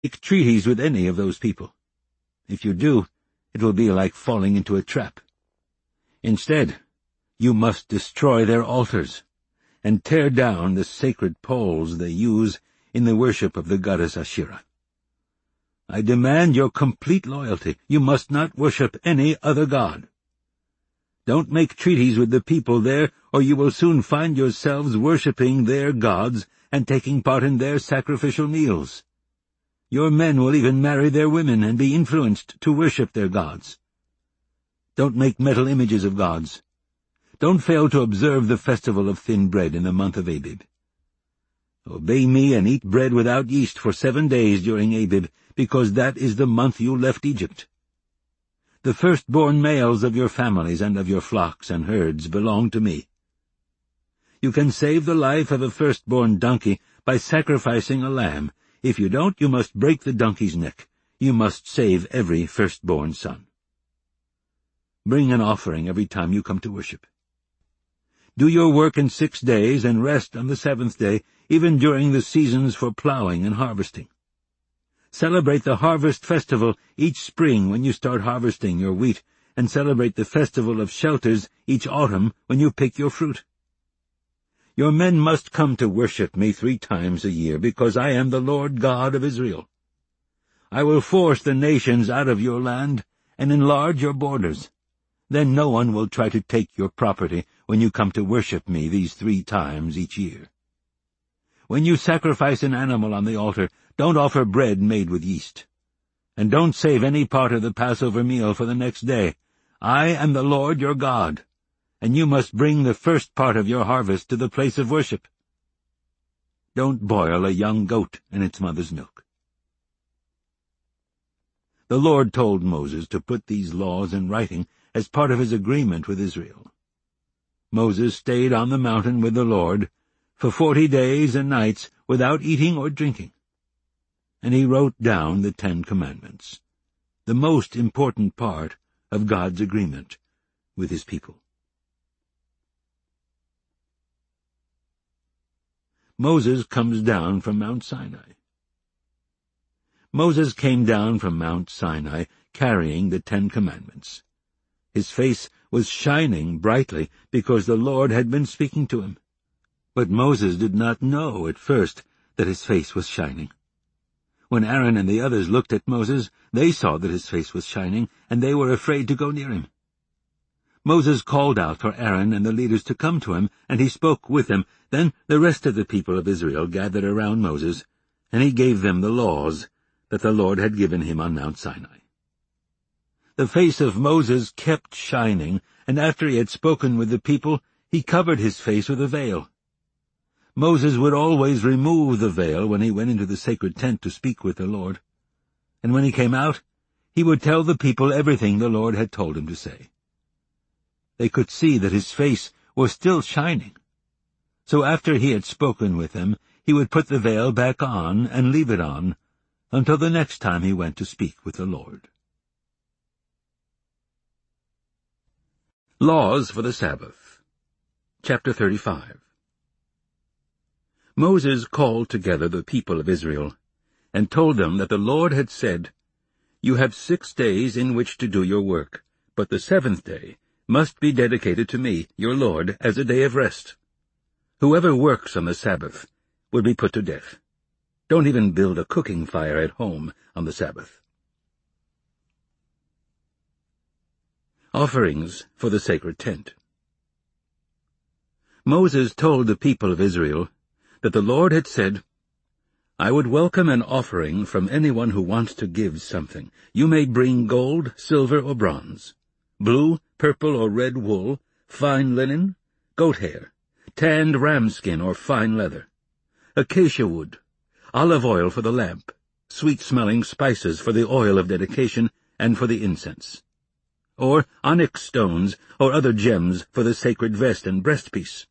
make treaties with any of those people. If you do, it will be like falling into a trap. Instead, you must destroy their altars and tear down the sacred poles they use in the worship of the goddess Asherah. I demand your complete loyalty. You must not worship any other god. Don't make treaties with the people there, or you will soon find yourselves worshipping their gods and taking part in their sacrificial meals. Your men will even marry their women and be influenced to worship their gods. Don't make metal images of gods. Don't fail to observe the festival of thin bread in the month of Abib. Obey me and eat bread without yeast for 7 days during Abib, because that is the month you left Egypt. The firstborn males of your families and of your flocks and herds belong to me. You can save the life of a firstborn donkey by sacrificing a lamb. If you don't, you must break the donkey's neck. You must save every firstborn son. Bring an offering every time you come to worship. Do your work in 6 days and rest on the 7th day, even during the seasons for plowing and harvesting. Celebrate the harvest festival each spring when you start harvesting your wheat, and celebrate the festival of shelters each autumn when you pick your fruit. Your men must come to worship me 3 times a year, because I am the Lord God of Israel. I will force the nations out of your land and enlarge your borders. Then no one will try to take your property when you come to worship me these 3 times each year. When you sacrifice an animal on the altar, don't offer bread made with yeast. And don't save any part of the Passover meal for the next day. I am the Lord your God, and you must bring the first part of your harvest to the place of worship. Don't boil a young goat in its mother's milk. The Lord told Moses to put these laws in writing as part of his agreement with Israel. Moses stayed on the mountain with the Lord for 40 days and nights without eating or drinking. And he wrote down the 10 Commandments, the most important part of God's agreement with his people. Moses comes down from Mount Sinai. Moses came down from Mount Sinai carrying the 10 Commandments. His face was shining brightly because the Lord had been speaking to him. But Moses did not know at first that his face was shining. When Aaron and the others looked at Moses, they saw that his face was shining, and they were afraid to go near him. Moses called out for Aaron and the leaders to come to him, and he spoke with them. Then the rest of the people of Israel gathered around Moses, and he gave them the laws that the Lord had given him on Mount Sinai. The face of Moses kept shining, and after he had spoken with the people, he covered his face with a veil. Moses would always remove the veil when he went into the sacred tent to speak with the Lord. And when he came out, he would tell the people everything the Lord had told him to say. They could see that his face was still shining. So after he had spoken with them, he would put the veil back on and leave it on until the next time he went to speak with the Lord. Laws for the Sabbath. Chapter 35. Moses called together the people of Israel, and told them that the Lord had said, "You have 6 days in which to do your work, but the 7th day must be dedicated to me, your Lord, as a day of rest. Whoever works on the Sabbath will be put to death. Don't even build a cooking fire at home on the Sabbath." Offerings for the sacred tent. Moses told the people of Israel that the Lord had said, "I would welcome an offering from anyone who wants to give something. You may bring gold, silver, or bronze, blue, purple, or red wool, fine linen, goat hair, tanned ram skin or fine leather, acacia wood, olive oil for the lamp, sweet-smelling spices for the oil of dedication and for the incense, or onyx stones or other gems for the sacred vest and breastpiece.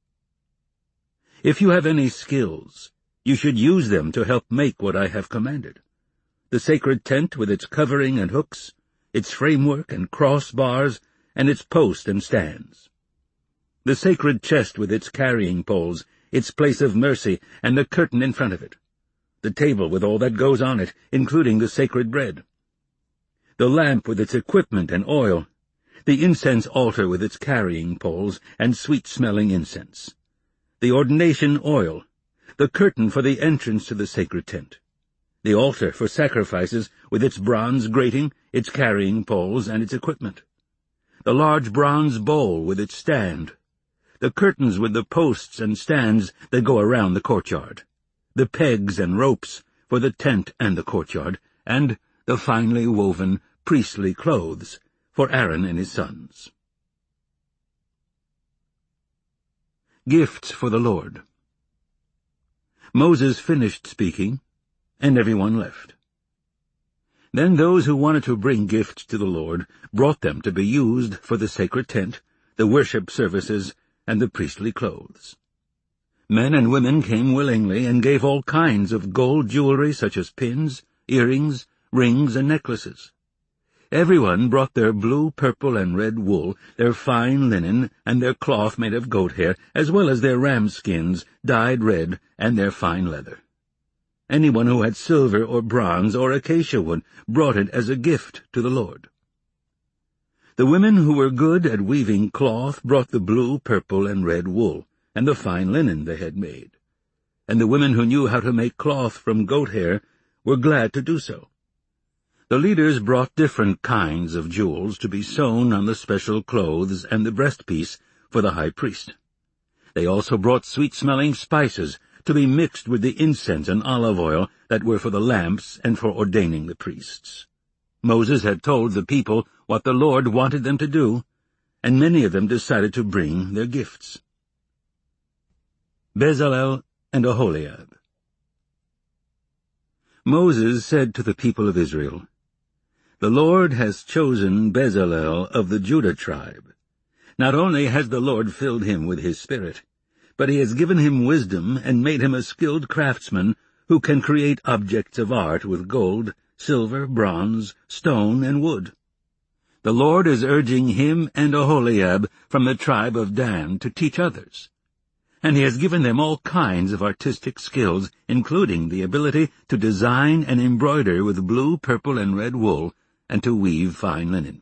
If you have any skills, you should use them to help make what I have commanded: the sacred tent with its covering and hooks, its framework and crossbars, and its post and stands, the sacred chest with its carrying poles, its place of mercy, and the curtain in front of it, the table with all that goes on it, including the sacred bread, the lamp with its equipment and oil, the incense altar with its carrying poles and sweet-smelling incense, the ordination oil, the curtain for the entrance to the sacred tent, the altar for sacrifices with its bronze grating, its carrying poles, and its equipment, the large bronze bowl with its stand, the curtains with the posts and stands that go around the courtyard, the pegs and ropes for the tent and the courtyard, and the finely woven priestly clothes for Aaron and his sons. Gifts for the Lord. Moses finished speaking, and everyone left. Then those who wanted to bring gifts to the Lord brought them to be used for the sacred tent, the worship services, and the priestly clothes. Men and women came willingly and gave all kinds of gold jewelry such as pins, earrings, rings, and necklaces. Everyone brought their blue, purple, and red wool, their fine linen, and their cloth made of goat hair, as well as their ram skins, dyed red, and their fine leather. Anyone who had silver or bronze or acacia wood brought it as a gift to the Lord. The women who were good at weaving cloth brought the blue, purple, and red wool, and the fine linen they had made. And the women who knew how to make cloth from goat hair were glad to do so. The leaders brought different kinds of jewels to be sewn on the special clothes and the breastpiece for the high priest. They also brought sweet-smelling spices to be mixed with the incense and olive oil that were for the lamps and for ordaining the priests. Moses had told the people what the Lord wanted them to do, and many of them decided to bring their gifts. Bezalel and Aholiab. Moses said to the people of Israel, "The Lord has chosen Bezalel of the Judah tribe. Not only has the Lord filled him with his spirit, but he has given him wisdom and made him a skilled craftsman who can create objects of art with gold, silver, bronze, stone, and wood. The Lord is urging him and Aholiab from the tribe of Dan to teach others. And he has given them all kinds of artistic skills, including the ability to design and embroider with blue, purple, and red wool, and to weave fine linen."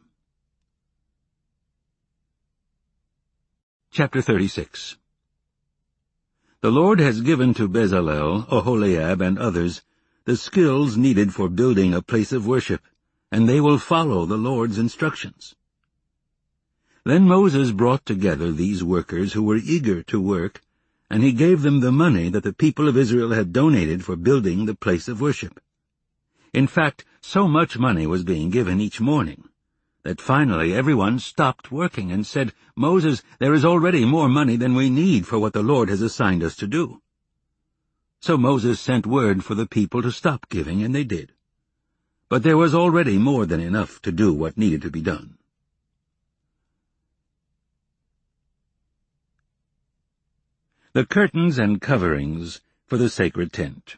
Chapter 36. The Lord has given to Bezalel, Aholiab, and others the skills needed for building a place of worship, and they will follow the Lord's instructions. Then Moses brought together these workers who were eager to work, and he gave them the money that the people of Israel had donated for building the place of worship. In fact, so much money was being given each morning that finally everyone stopped working and said, "Moses, there is already more money than we need for what the Lord has assigned us to do." So Moses sent word for the people to stop giving, and they did. But there was already more than enough to do what needed to be done. The curtains and coverings for the sacred tent.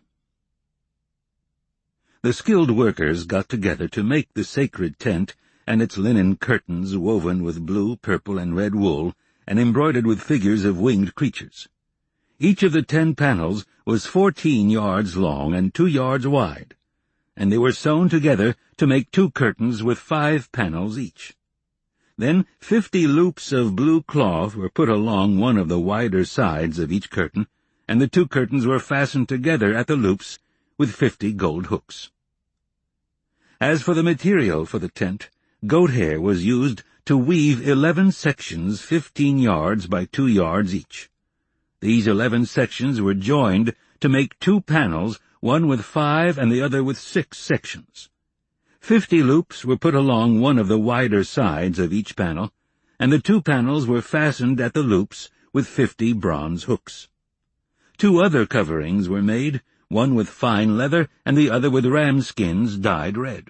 The skilled workers got together to make the sacred tent and its linen curtains woven with blue, purple, and red wool, and embroidered with figures of winged creatures. Each of the 10 panels was 14 yards long and 2 yards wide, and they were sewn together to make 2 curtains with 5 panels each. Then 50 loops of blue cloth were put along one of the wider sides of each curtain, and the 2 curtains were fastened together at the loops with 50 gold hooks. As for the material for the tent, goat hair was used to weave 11 sections 15 yards by 2 yards each. These 11 sections were joined to make 2 panels, one with 5 and the other with 6 sections. 50 loops were put along one of the wider sides of each panel, and the 2 panels were fastened at the loops with 50 bronze hooks. 2 other coverings were made, one with fine leather and the other with ram skins dyed red.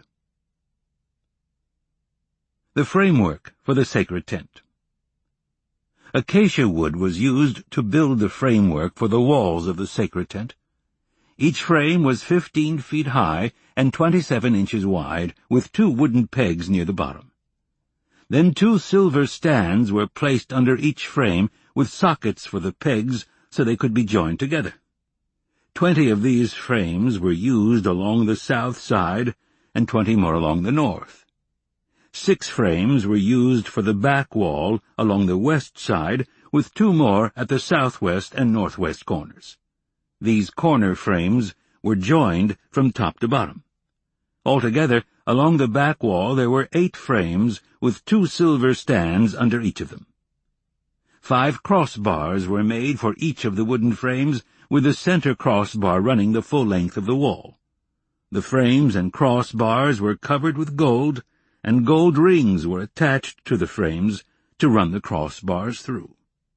The framework for the sacred tent. Acacia wood was used to build the framework for the walls of the sacred tent. Each frame was 15 feet high and 27 inches wide, with 2 wooden pegs near the bottom. Then 2 silver stands were placed under each frame with sockets for the pegs so they could be joined together. 20 of these frames were used along the south side, and 20 more along the north. 6 frames were used for the back wall along the west side, with 2 more at the southwest and northwest corners. These corner frames were joined from top to bottom. Altogether, along the back wall there were 8 frames with 2 silver stands under each of them. 5 crossbars were made for each of the wooden frames, with the center crossbar running the full length of the wall. The frames and crossbars were covered with gold, and gold rings were attached to the frames to run the crossbars through.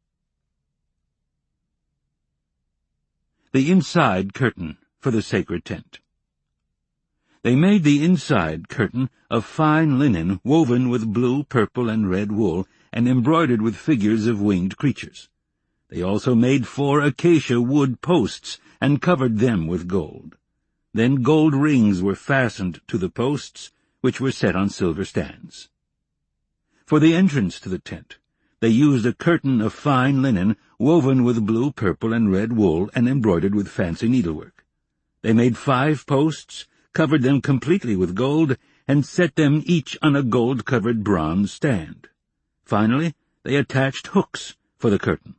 The inside curtain for the sacred tent. They made the inside curtain of fine linen woven with blue, purple, and red wool, and embroidered with figures of winged creatures. They also made 4 acacia wood posts, and covered them with gold. Then gold rings were fastened to the posts, which were set on silver stands. For the entrance to the tent, they used a curtain of fine linen woven with blue, purple, and red wool, and embroidered with fancy needlework. They made 5 posts, covered them completely with gold, and set them each on a gold-covered bronze stand. Finally, they attached hooks for the curtain.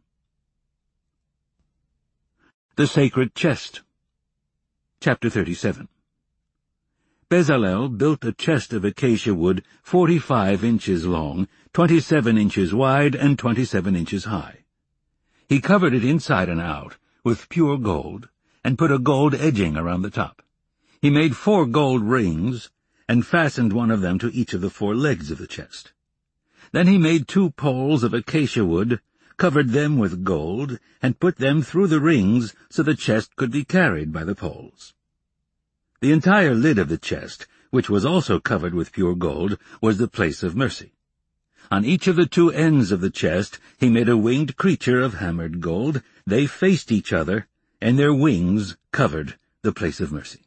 The Sacred Chest. Chapter 37. Bezalel built a chest of acacia wood 45 inches long, 27 inches wide, and 27 inches high. He covered it inside and out with pure gold, and put a gold edging around the top. He made 4 gold rings, and fastened one of them to each of the 4 legs of the chest. Then he made 2 poles of acacia wood, covered them with gold, and put them through the rings so the chest could be carried by the poles. The entire lid of the chest, which was also covered with pure gold, was the place of mercy. On each of the 2 ends of the chest he made a winged creature of hammered gold. They faced each other, and their wings covered the place of mercy.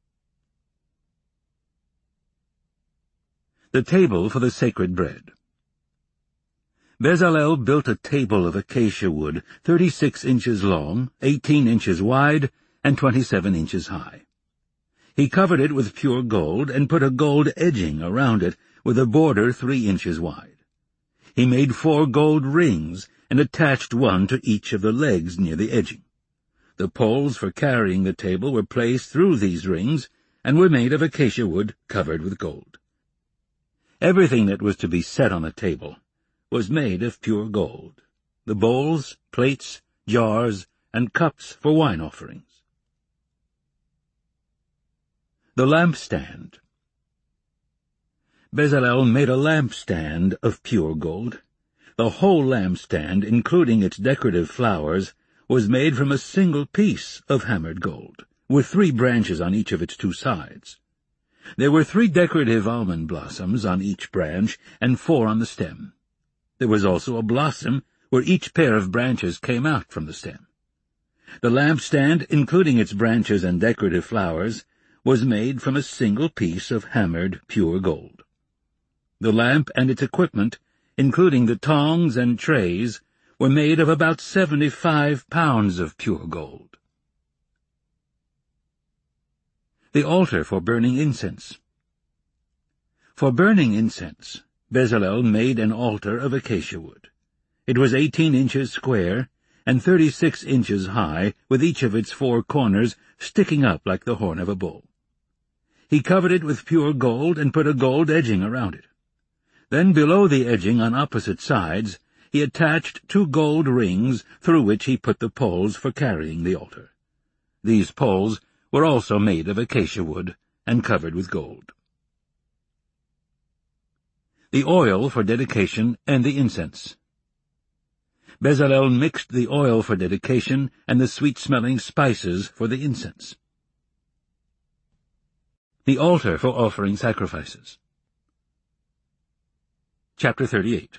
The table for the sacred bread. Bezalel built a table of acacia wood 36 inches long, 18 inches wide, and 27 inches high. He covered it with pure gold, and put a gold edging around it with a border 3 inches wide. He made 4 gold rings, and attached one to each of the legs near the edging. The poles for carrying the table were placed through these rings, and were made of acacia wood covered with gold. Everything that was to be set on the table was made of pure gold: the bowls, plates, jars, and cups for wine offerings. The lampstand. Bezalel made a lampstand of pure gold. The whole lampstand, including its decorative flowers, was made from a single piece of hammered gold, with 3 branches on each of its 2 sides. There were 3 decorative almond blossoms on each branch, and 4 on the stem. There was also a blossom where each pair of branches came out from the stem. The lampstand, including its branches and decorative flowers, was made from a single piece of hammered pure gold. The lamp and its equipment, including the tongs and trays, were made of about 75 pounds of pure gold. The altar for burning incense. For burning incense, Bezalel made an altar of acacia wood. It was 18 inches square and 36 inches high, with each of its 4 corners sticking up like the horn of a bull. He covered it with pure gold and put a gold edging around it. Then below the edging on opposite sides, he attached 2 gold rings through which he put the poles for carrying the altar. These poles were also made of acacia wood and covered with gold. The oil for dedication and the incense. Bezalel mixed the oil for dedication and the sweet-smelling spices for the incense. The altar for offering sacrifices. Chapter 38.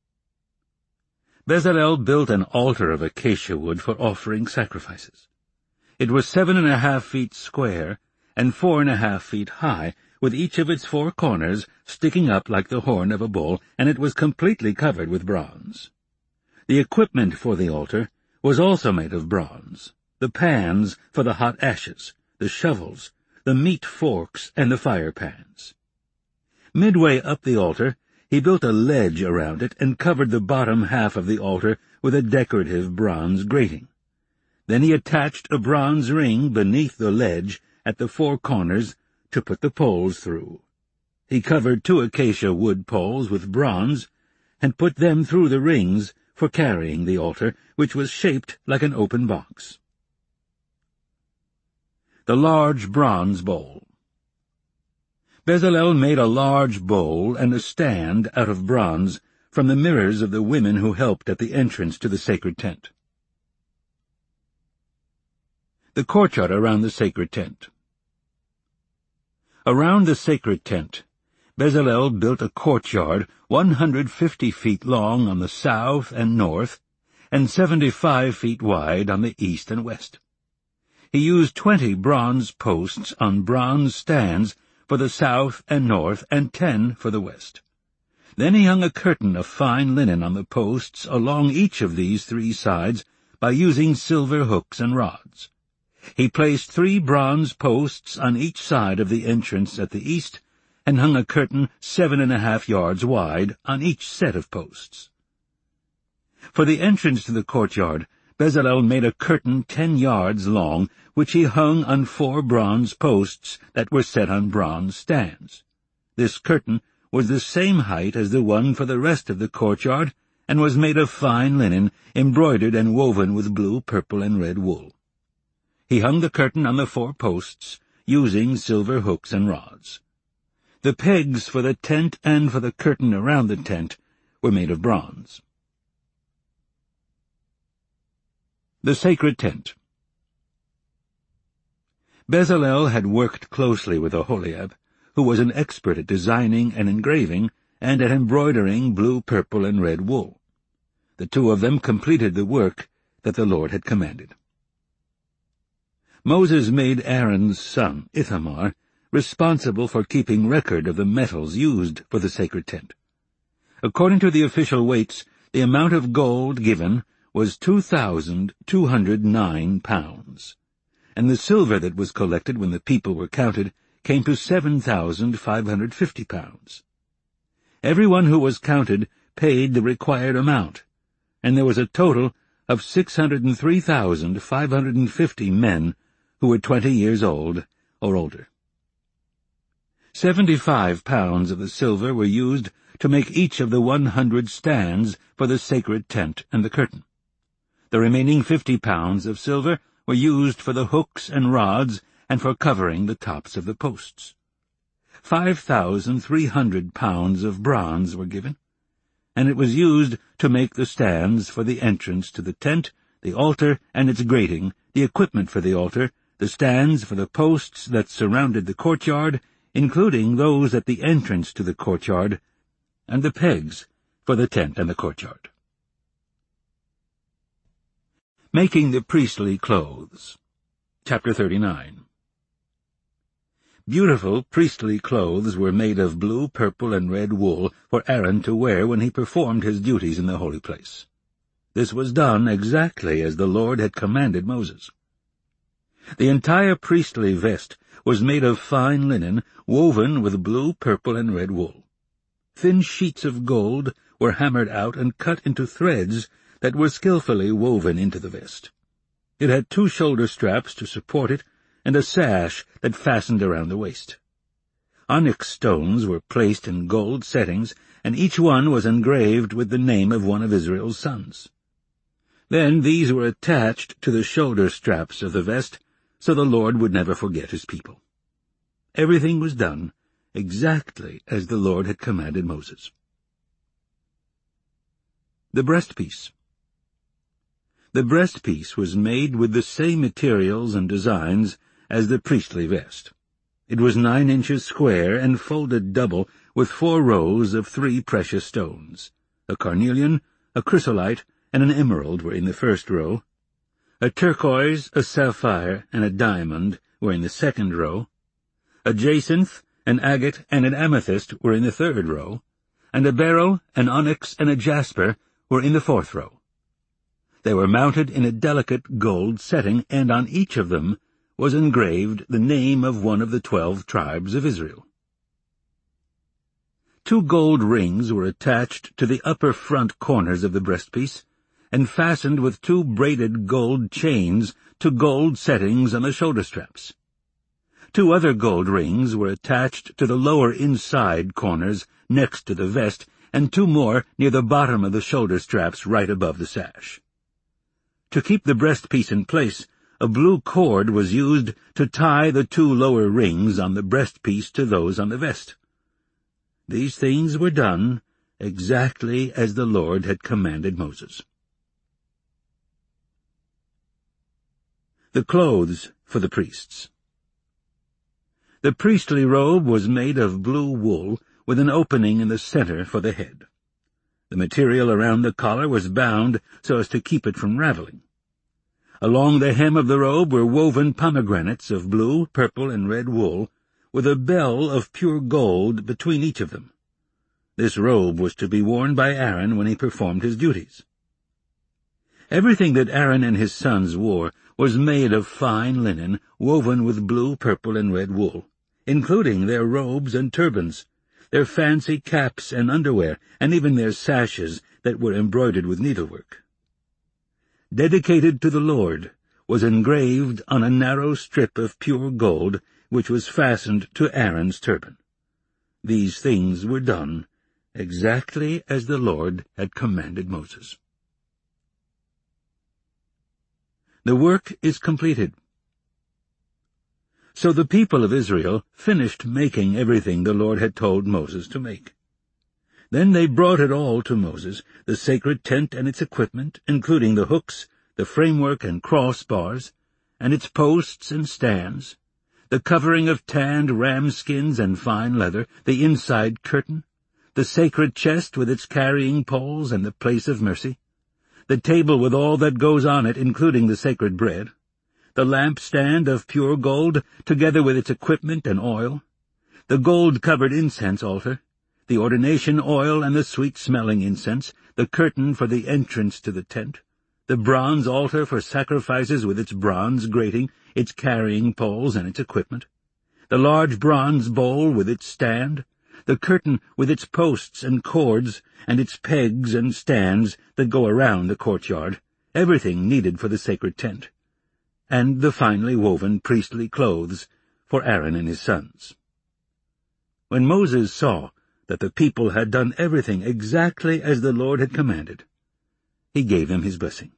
Bezalel built an altar of acacia wood for offering sacrifices. It was 7.5 feet square and 4.5 feet high, with each of its 4 corners sticking up like the horn of a bull, and it was completely covered with bronze. The equipment for the altar was also made of bronze. the pans for the hot ashes, the shovels, the meat forks, and the fire pans. Midway up the altar, he built a ledge around it and covered the bottom half of the altar with a decorative bronze grating. Then he attached a bronze ring beneath the ledge at the four corners to put the poles through. He covered 2 acacia wood poles with bronze and put them through the rings for carrying the altar, which was shaped like an open box. The large bronze bowl. Bezalel made a large bowl and a stand out of bronze from the mirrors of the women who helped at the entrance to the sacred tent. The courtyard around the sacred tent. Around the sacred tent, Bezalel built a courtyard 150 feet long on the south and north, and 75 feet wide on the east and west. He used 20 bronze posts on bronze stands for the south and north, and 10 for the west. Then he hung a curtain of fine linen on the posts along each of these 3 sides by using silver hooks and rods. He placed 3 bronze posts on each side of the entrance at the east, and hung a curtain 7.5 yards wide on each set of posts. For the entrance to the courtyard, Bezalel made a curtain 10 yards long, which he hung on 4 bronze posts that were set on bronze stands. This curtain was the same height as the one for the rest of the courtyard, and was made of fine linen, embroidered and woven with blue, purple, and red wool. He hung the curtain on the 4 posts, using silver hooks and rods. The pegs for the tent and for the curtain around the tent were made of bronze. The Sacred Tent. Bezalel had worked closely with Aholiab, who was an expert at designing and engraving, and at embroidering blue, purple, and red wool. The 2 of them completed the work that the Lord had commanded. Moses made Aaron's son, Ithamar, responsible for keeping record of the metals used for the sacred tent. According to the official weights, the amount of gold given was 2,209 pounds, and the silver that was collected when the people were counted came to 7,550 pounds. Everyone who was counted paid the required amount, and there was a total of 603,550 men who were 20 years old or older. 75 pounds of the silver were used to make each of the 100 stands for the sacred tent and the curtain. The remaining 50 pounds of silver were used for the hooks and rods and for covering the tops of the posts. 5,300 pounds of bronze were given, and it was used to make the stands for the entrance to the tent, the altar and its grating, the equipment for the altar, the stands for the posts that surrounded the courtyard, including those at the entrance to the courtyard, and the pegs for the tent and the courtyard. Making the priestly clothes. Chapter 39. Beautiful priestly clothes were made of blue, purple, and red wool for Aaron to wear when he performed his duties in the holy place. This was done exactly as the Lord had commanded Moses. The entire priestly vest was made of fine linen, woven with blue, purple, and red wool. Thin sheets of gold were hammered out and cut into threads that were skillfully woven into the vest. It had 2 shoulder straps to support it, and a sash that fastened around the waist. Onyx stones were placed in gold settings, and each one was engraved with the name of one of Israel's sons. Then these were attached to the shoulder straps of the vest, so the Lord would never forget his people. Everything was done exactly as the Lord had commanded Moses. The breastpiece. The breastpiece was made with the same materials and designs as the priestly vest. It was 9 inches square and folded double with 4 rows of 3 precious stones. A carnelian, a chrysolite, and an emerald were in the first row. A turquoise, a sapphire, and a diamond were in the second row. A jacinth, an agate, and an amethyst were in the third row, and a beryl, an onyx, and a jasper were in the fourth row. They were mounted in a delicate gold setting, and on each of them was engraved the name of one of the 12 tribes of Israel. 2 gold rings were attached to the upper front corners of the breastpiece, and fastened with 2 braided gold chains to gold settings on the shoulder straps. 2 other gold rings were attached to the lower inside corners next to the vest, and 2 more near the bottom of the shoulder straps right above the sash. To keep the breastpiece in place, a blue cord was used to tie the 2 lower rings on the breastpiece to those on the vest. These things were done exactly as the Lord had commanded Moses. The clothes for the priests. The priestly robe was made of blue wool, with an opening in the center for the head. The material around the collar was bound so as to keep it from raveling. Along the hem of the robe were woven pomegranates of blue, purple, and red wool, with a bell of pure gold between each of them. This robe was to be worn by Aaron when he performed his duties. Everything that Aaron and his sons wore was made of fine linen, woven with blue, purple, and red wool, including their robes and turbans, their fancy caps and underwear, and even their sashes that were embroidered with needlework. Dedicated to the Lord was engraved on a narrow strip of pure gold, which was fastened to Aaron's turban. These things were done exactly as the Lord had commanded Moses. The work is completed. So the people of Israel finished making everything the Lord had told Moses to make. Then they brought it all to Moses, the sacred tent and its equipment, including the hooks, the framework and crossbars, and its posts and stands, the covering of tanned ram skins and fine leather, the inside curtain, the sacred chest with its carrying poles and the place of mercy, the table with all that goes on it, including the sacred bread, the lampstand of pure gold, together with its equipment and oil, the gold-covered incense altar, the ordination oil and the sweet-smelling incense, the curtain for the entrance to the tent, the bronze altar for sacrifices with its bronze grating, its carrying poles and its equipment, the large bronze bowl with its stand, the curtain with its posts and cords, and its pegs and stands that go around the courtyard, everything needed for the sacred tent, and the finely woven priestly clothes for Aaron and his sons. When Moses saw that the people had done everything exactly as the Lord had commanded, he gave them his blessing.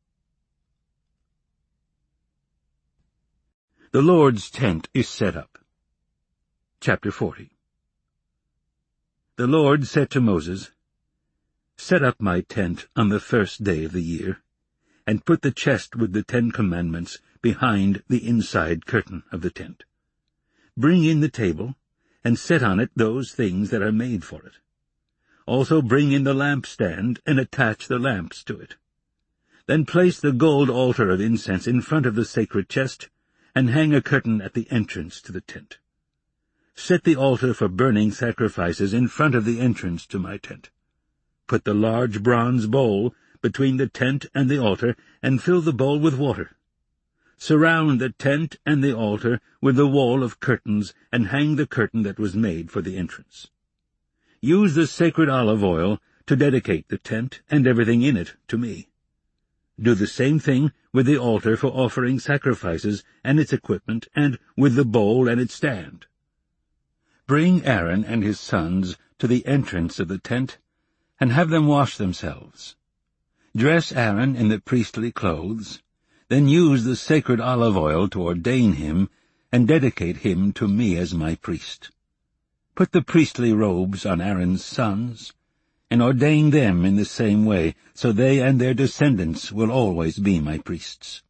The Lord's tent is set up. Chapter 40. The Lord said to Moses, "Set up my tent on the first day of the year, and put the chest with the 10 Commandments behind the inside curtain of the tent. Bring in the table, and set on it those things that are made for it. Also bring in the lampstand, and attach the lamps to it. Then place the gold altar of incense in front of the sacred chest, and hang a curtain at the entrance to the tent. Set the altar for burning sacrifices in front of the entrance to my tent. Put the large bronze bowl between the tent and the altar, and fill the bowl with water. Surround the tent and the altar with the wall of curtains, and hang the curtain that was made for the entrance. Use the sacred olive oil to dedicate the tent and everything in it to me. Do the same thing with the altar for offering sacrifices and its equipment, and with the bowl and its stand. Bring Aaron and his sons to the entrance of the tent, and have them wash themselves. Dress Aaron in the priestly clothes, then use the sacred olive oil to ordain him, and dedicate him to me as my priest. Put the priestly robes on Aaron's sons, and ordain them in the same way, so they and their descendants will always be my priests."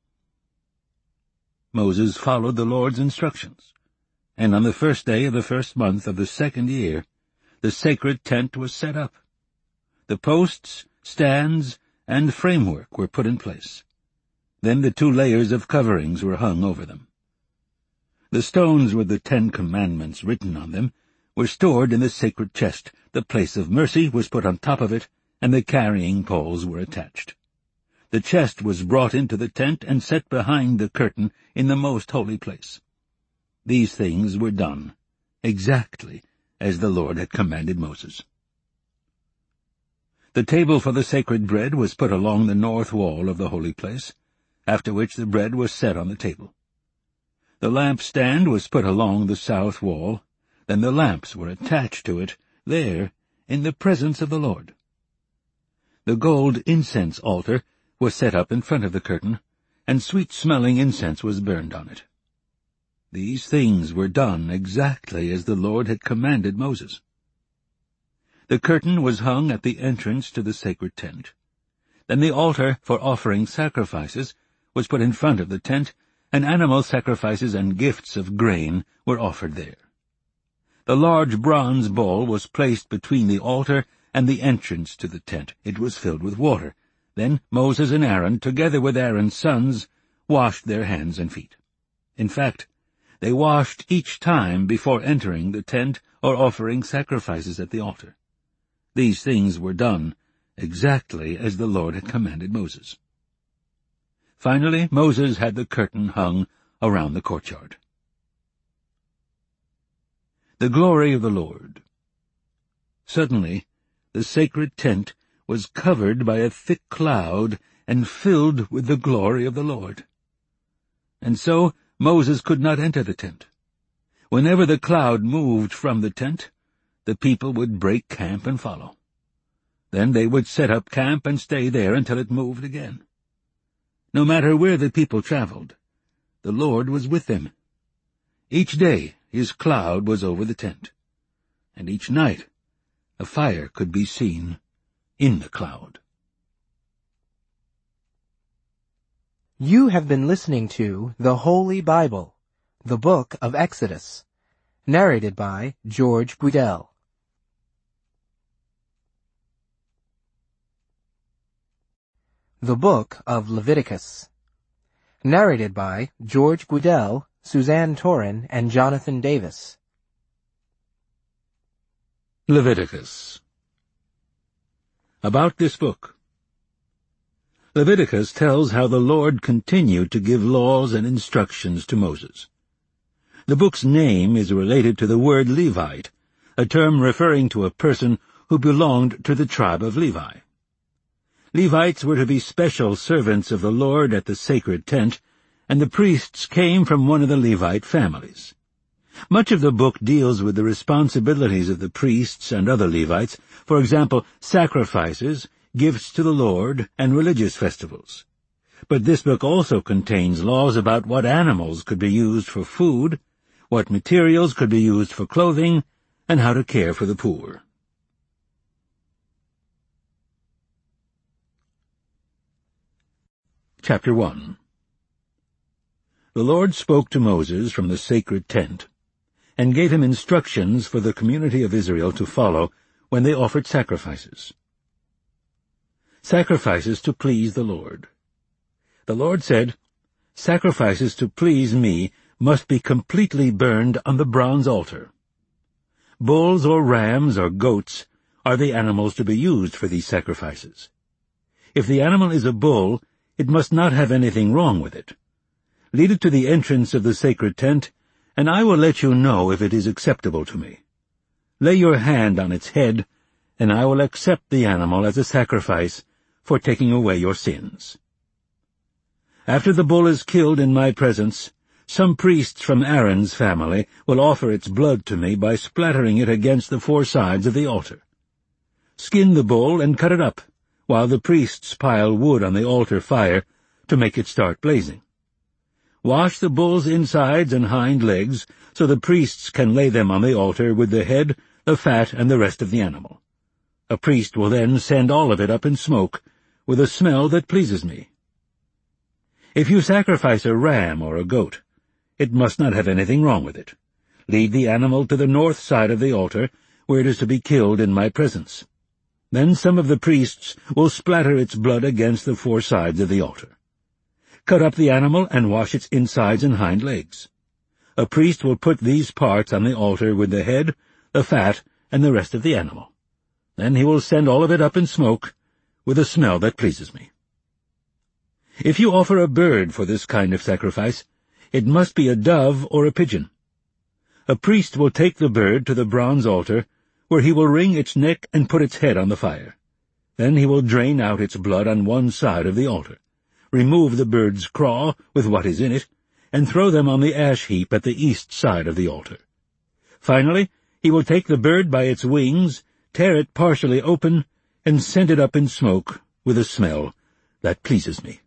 Moses followed the Lord's instructions, and on the first day of the first month of the second year, the sacred tent was set up. The posts, stands, and framework were put in place. Then the 2 layers of coverings were hung over them. The stones with the 10 Commandments written on them were stored in the sacred chest. The place of mercy was put on top of it, and the carrying poles were attached. the chest was brought into the tent and set behind the curtain in the most holy place. These things were done exactly as the Lord had commanded Moses. The table for the sacred bread was put along the north wall of the holy place, after which the bread was set on the table. The lampstand was put along the south wall, then the lamps were attached to it, there, in the presence of the Lord. The gold incense altar was set up in front of the curtain, and sweet-smelling incense was burned on it. These things were done exactly as the Lord had commanded Moses. The curtain was hung at the entrance to the sacred tent. Then the altar for offering sacrifices was put in front of the tent, and animal sacrifices and gifts of grain were offered there. The large bronze bowl was placed between the altar and the entrance to the tent. It was filled with water. Then Moses and Aaron, together with Aaron's sons, washed their hands and feet. In fact, they washed each time before entering the tent or offering sacrifices at the altar. These things were done exactly as the Lord had commanded Moses. Finally, Moses had the curtain hung around the courtyard. The glory of the Lord. Suddenly, the sacred tent was covered by a thick cloud and filled with the glory of the Lord. And so Moses could not enter the tent. Whenever the cloud moved from the tent, the people would break camp and follow. Then they would set up camp and stay there until it moved again. No matter where the people traveled, the Lord was with them. Each day his cloud was over the tent, and each night a fire could be seen in the cloud. You have been listening to The Holy Bible, the Book of Exodus, narrated by George Guidell. The Book of Leviticus, narrated by George Guidell, Suzanne Torin, and Jonathan Davis. Leviticus. About this book. Leviticus tells how the Lord continued to give laws and instructions to Moses. The book's name is related to the word Levite, a term referring to a person who belonged to the tribe of Levi. Levites were to be special servants of the Lord at the sacred tent, and the priests came from one of the Levite families. Much of the book deals with the responsibilities of the priests and other Levites, for example, sacrifices, gifts to the Lord, and religious festivals. But this book also contains laws about what animals could be used for food, what materials could be used for clothing, and how to care for the poor. Chapter 1. The Lord spoke to Moses from the sacred tent, and gave him instructions for the community of Israel to follow when they offered sacrifices. Sacrifices to please the Lord. The Lord said, "Sacrifices to please me must be completely burned on the bronze altar. Bulls or rams or goats are the animals to be used for these sacrifices. If the animal is a bull, it must not have anything wrong with it. Lead it to the entrance of the sacred tent, and I will let you know if it is acceptable to me. Lay your hand on its head, and I will accept the animal as a sacrifice for taking away your sins. After the bull is killed in my presence, some priests from Aaron's family will offer its blood to me by splattering it against the four sides of the altar. Skin the bull and cut it up, while the priests pile wood on the altar fire to make it start blazing. Wash the bull's insides and hind legs so the priests can lay them on the altar with the head, the fat, and the rest of the animal. A priest will then send all of it up in smoke, with a smell that pleases me. If you sacrifice a ram or a goat, it must not have anything wrong with it. Lead the animal to the north side of the altar, where it is to be killed in my presence. Then some of the priests will splatter its blood against the four sides of the altar. Cut up the animal and wash its insides and hind legs. A priest will put these parts on the altar with the head, the fat, and the rest of the animal. Then he will send all of it up in smoke, with a smell that pleases me. If you offer a bird for this kind of sacrifice, it must be a dove or a pigeon. A priest will take the bird to the bronze altar, where he will wring its neck and put its head on the fire. Then he will drain out its blood on one side of the altar, remove the bird's craw with what is in it, and throw them on the ash heap at the east side of the altar. Finally, he will take the bird by its wings, tear it partially open, and send it up in smoke with a smell that pleases me.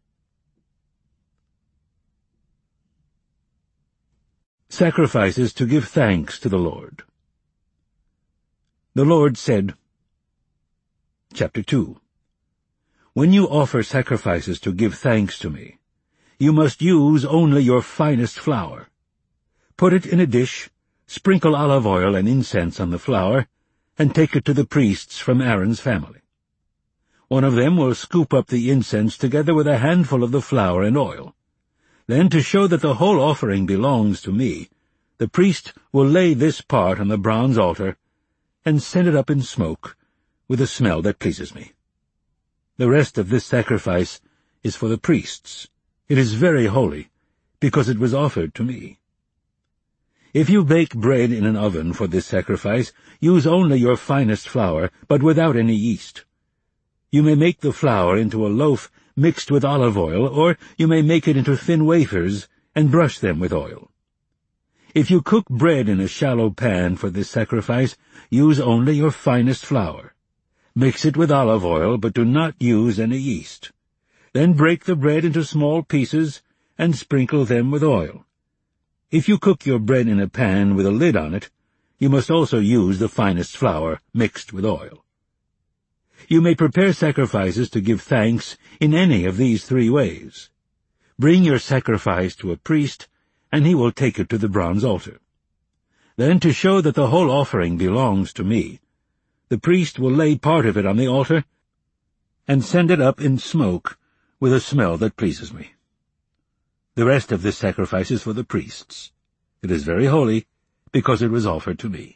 Sacrifices to give thanks to the Lord. The Lord said, Chapter 2. When you offer sacrifices to give thanks to me, you must use only your finest flour. Put it in a dish, sprinkle olive oil and incense on the flour, and take it to the priests from Aaron's family. One of them will scoop up the incense together with a handful of the flour and oil. Then, to show that the whole offering belongs to me, the priest will lay this part on the bronze altar and send it up in smoke with a smell that pleases me. The rest of this sacrifice is for the priests. It is very holy, because it was offered to me. If you bake bread in an oven for this sacrifice, use only your finest flour, but without any yeast. You may make the flour into a loaf mixed with olive oil, or you may make it into thin wafers and brush them with oil. If you cook bread in a shallow pan for this sacrifice, use only your finest flour. Mix it with olive oil, but do not use any yeast. Then break the bread into small pieces and sprinkle them with oil. If you cook your bread in a pan with a lid on it, you must also use the finest flour mixed with oil. You may prepare sacrifices to give thanks in any of these three ways. Bring your sacrifice to a priest, and he will take it to the bronze altar. Then, to show that the whole offering belongs to me, the priest will lay part of it on the altar and send it up in smoke with a smell that pleases me. The rest of this sacrifice is for the priests. It is very holy, because it was offered to me.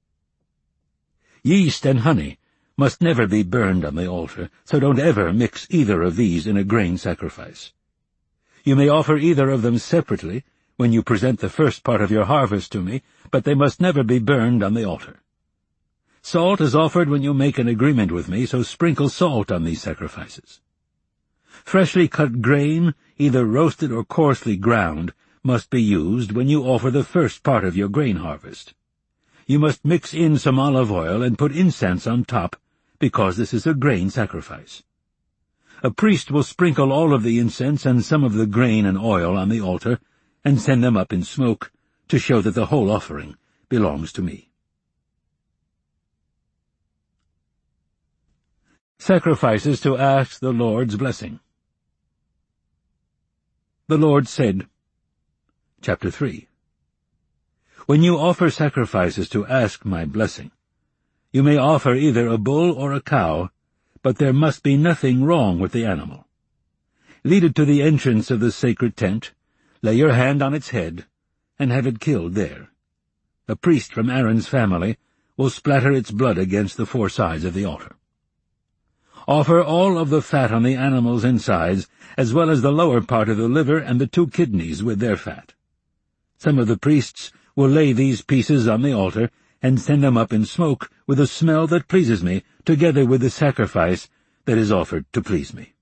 Yeast and honey must never be burned on the altar, so don't ever mix either of these in a grain sacrifice. You may offer either of them separately when you present the first part of your harvest to me, but they must never be burned on the altar. Salt is offered when you make an agreement with me, so sprinkle salt on these sacrifices. Freshly cut grain, either roasted or coarsely ground, must be used when you offer the first part of your grain harvest. You must mix in some olive oil and put incense on top, because this is a grain sacrifice. A priest will sprinkle all of the incense and some of the grain and oil on the altar and send them up in smoke to show that the whole offering belongs to me. Sacrifices to ask the Lord's blessing. The Lord said, Chapter 3. When you offer sacrifices to ask my blessing, you may offer either a bull or a cow, but there must be nothing wrong with the animal. Lead it to the entrance of the sacred tent, lay your hand on its head, and have it killed there. A priest from Aaron's family will splatter its blood against the four sides of the altar. Offer all of the fat on the animal's insides, as well as the lower part of the liver and the 2 kidneys with their fat. Some of the priests will lay these pieces on the altar and send them up in smoke with a smell that pleases me, together with the sacrifice that is offered to please me.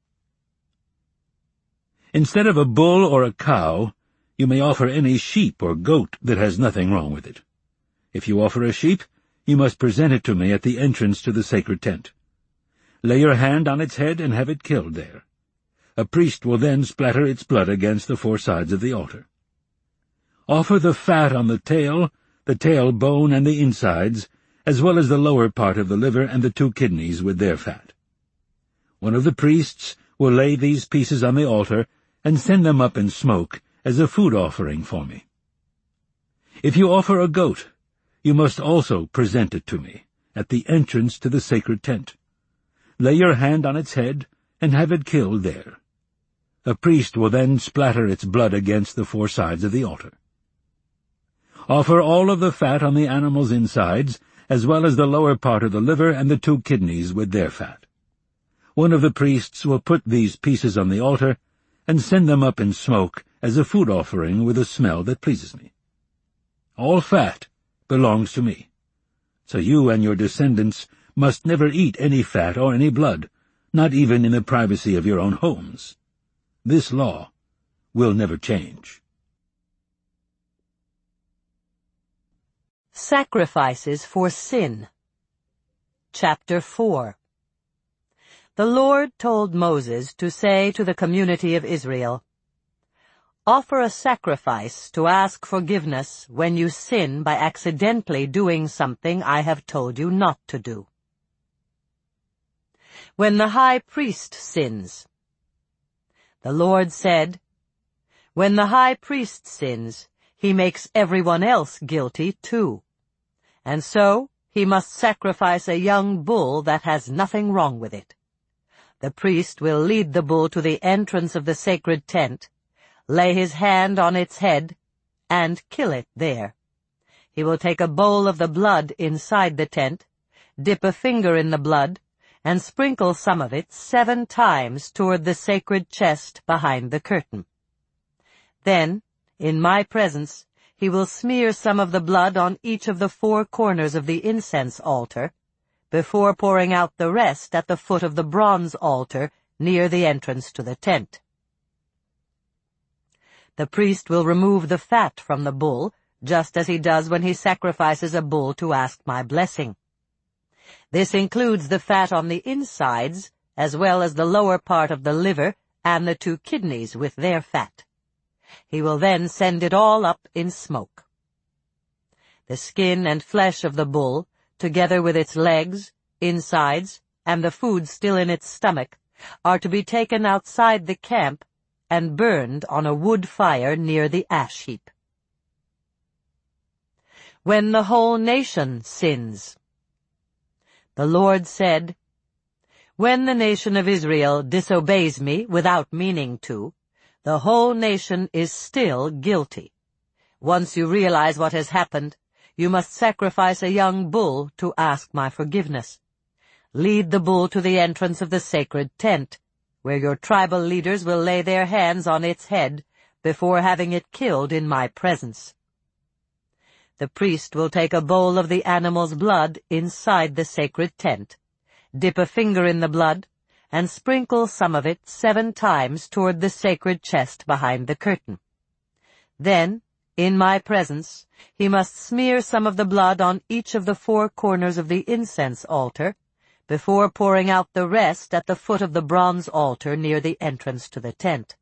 Instead of a bull or a cow, you may offer any sheep or goat that has nothing wrong with it. If you offer a sheep, you must present it to me at the entrance to the sacred tent. Lay your hand on its head and have it killed there. A priest will then splatter its blood against the 4 sides of the altar. Offer the fat on the tail bone and the insides, as well as the lower part of the liver and the 2 kidneys with their fat. One of the priests will lay these pieces on the altar and send them up in smoke as a food offering for me. If you offer a goat, you must also present it to me at the entrance to the sacred tent. Lay your hand on its head and have it killed there. A priest will then splatter its blood against the 4 sides of the altar. Offer all of the fat on the animal's insides, as well as the lower part of the liver and the 2 kidneys with their fat. One of the priests will put these pieces on the altar and send them up in smoke as a food offering with a smell that pleases me. All fat belongs to me, so you and your descendants must never eat any fat or any blood, not even in the privacy of your own homes. This law will never change. Sacrifices for Sin. Chapter 4. The Lord told Moses to say to the community of Israel, "Offer a sacrifice to ask forgiveness when you sin by accidentally doing something I have told you not to do." When the high priest sins, the Lord said, "When the high priest sins, he makes everyone else guilty too. And so he must sacrifice a young bull that has nothing wrong with it. The priest will lead the bull to the entrance of the sacred tent, lay his hand on its head, and kill it there. He will take a bowl of the blood inside the tent, dip a finger in the blood, and sprinkle some of it 7 times toward the sacred chest behind the curtain. Then, in my presence, he will smear some of the blood on each of the 4 corners of the incense altar, before pouring out the rest at the foot of the bronze altar near the entrance to the tent. The priest will remove the fat from the bull, just as he does when he sacrifices a bull to ask my blessing. This includes the fat on the insides, as well as the lower part of the liver and the 2 kidneys with their fat. He will then send it all up in smoke. The skin and flesh of the bull, together with its legs, insides, and the food still in its stomach, are to be taken outside the camp and burned on a wood fire near the ash heap. When the whole nation sins, the Lord said, "When the nation of Israel disobeys me without meaning to, the whole nation is still guilty. Once you realize what has happened, you must sacrifice a young bull to ask my forgiveness. Lead the bull to the entrance of the sacred tent, where your tribal leaders will lay their hands on its head before having it killed in my presence. The priest will take a bowl of the animal's blood inside the sacred tent, dip a finger in the blood, and sprinkle some of it 7 times toward the sacred chest behind the curtain. Then, in my presence, he must smear some of the blood on each of the 4 corners of the incense altar, before pouring out the rest at the foot of the bronze altar near the entrance to the tent.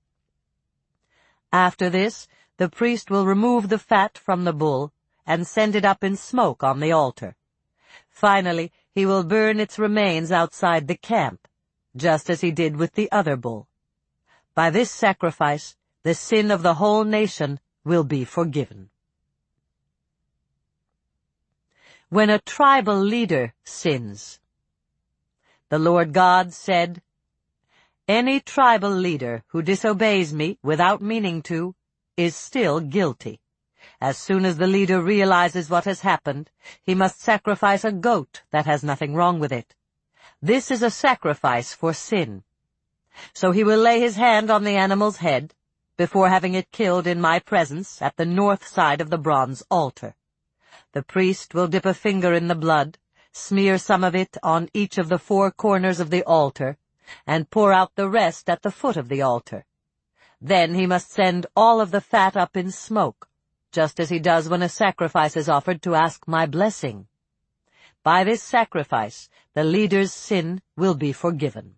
After this, the priest will remove the fat from the bull and send it up in smoke on the altar. Finally, he will burn its remains outside the camp, just as he did with the other bull. By this sacrifice, the sin of the whole nation will be forgiven." When a tribal leader sins, the Lord God said, "Any tribal leader who disobeys me without meaning to is still guilty. As soon as the leader realizes what has happened, he must sacrifice a goat that has nothing wrong with it. This is a sacrifice for sin. So he will lay his hand on the animal's head, before having it killed in my presence at the north side of the bronze altar. The priest will dip a finger in the blood, smear some of it on each of the 4 corners of the altar, and pour out the rest at the foot of the altar. Then he must send all of the fat up in smoke, just as he does when a sacrifice is offered to ask my blessing. By this sacrifice, the leader's sin will be forgiven."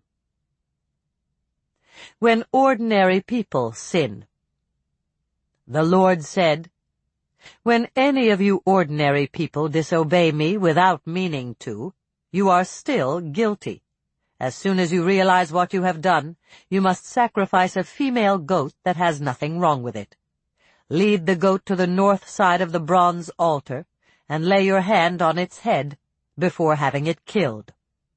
When ordinary people sin, the Lord said, "When any of you ordinary people disobey me without meaning to, you are still guilty. As soon as you realize what you have done, you must sacrifice a female goat that has nothing wrong with it. Lead the goat to the north side of the bronze altar, and lay your hand on its head before having it killed.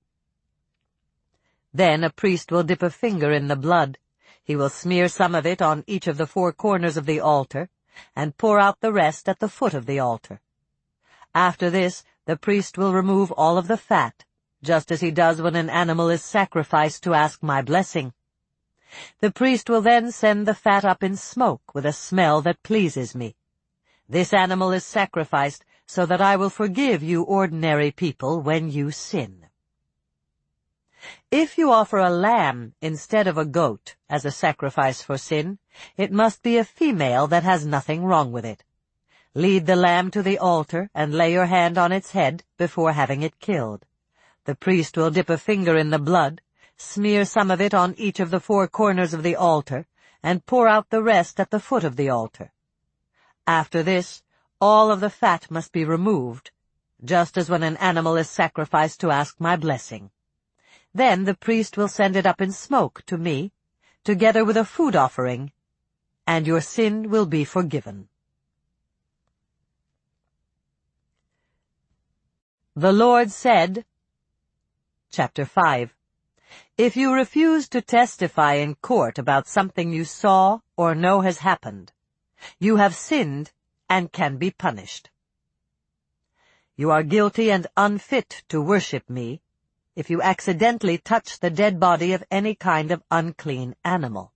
Then a priest will dip a finger in the blood. He will smear some of it on each of the 4 corners of the altar, and pour out the rest at the foot of the altar. After this, the priest will remove all of the fat, just as he does when an animal is sacrificed to ask my blessing. The priest will then send the fat up in smoke with a smell that pleases me. This animal is sacrificed so that I will forgive you ordinary people when you sin. If you offer a lamb instead of a goat as a sacrifice for sin, it must be a female that has nothing wrong with it. Lead the lamb to the altar and lay your hand on its head before having it killed. The priest will dip a finger in the blood, smear some of it on each of the 4 corners of the altar, and pour out the rest at the foot of the altar. After this, all of the fat must be removed, just as when an animal is sacrificed to ask my blessing. Then the priest will send it up in smoke to me, together with a food offering, and your sin will be forgiven. The Lord said, Chapter 5, If you refuse to testify in court about something you saw or know has happened, you have sinned and can be punished. You are guilty and unfit to worship me if you accidentally touch the dead body of any kind of unclean animal.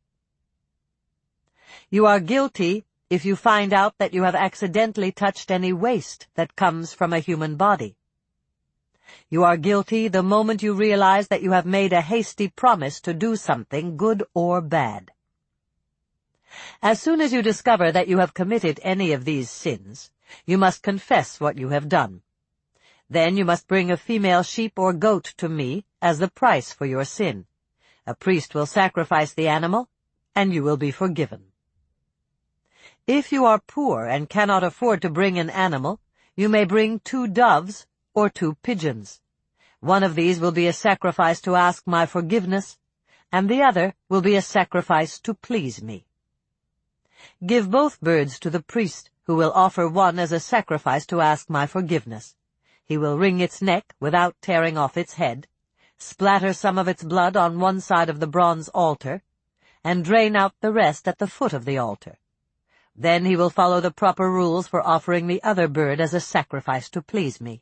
You are guilty if you find out that you have accidentally touched any waste that comes from a human body. You are guilty the moment you realize that you have made a hasty promise to do something, good or bad. As soon as you discover that you have committed any of these sins, you must confess what you have done. Then you must bring a female sheep or goat to me as the price for your sin. A priest will sacrifice the animal, and you will be forgiven. If you are poor and cannot afford to bring an animal, you may bring 2 doves or 2 pigeons. One of these will be a sacrifice to ask my forgiveness, and the other will be a sacrifice to please me. Give both birds to the priest, who will offer one as a sacrifice to ask my forgiveness. He will wring its neck without tearing off its head, splatter some of its blood on one side of the bronze altar, and drain out the rest at the foot of the altar. Then he will follow the proper rules for offering the other bird as a sacrifice to please me.